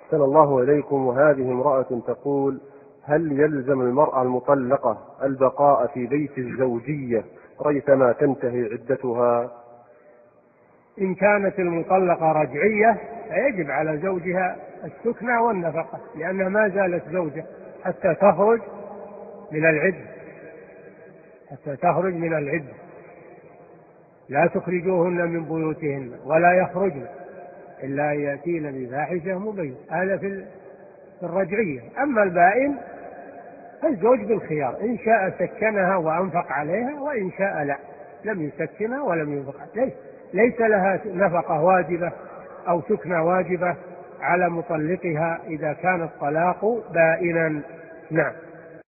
أحسن الله إليكم. وهذه امرأة تقول: هل يلزم المرأة المطلقة البقاء في بيت الزوجية ريثما تنتهي عدتها؟ إن كانت المطلقة رجعية فيجب على زوجها السكنى والنفقة، لأنها ما زالت زوجة حتى تخرج من العدة. لا تخرجوهن من بيوتهن ولا يخرجن إلا أن يأتين بفاحشة مبينة، هذا في الرجعية. أما البائن فالزوج بالخيار، إن شاء سكنها وأنفق عليها، وإن شاء لا، لم يسكنها ولم ينفق عليها. ليس لها نفقة واجبة أو سكنة واجبة على مطلقها إذا كان الطلاق بائنا. نعم.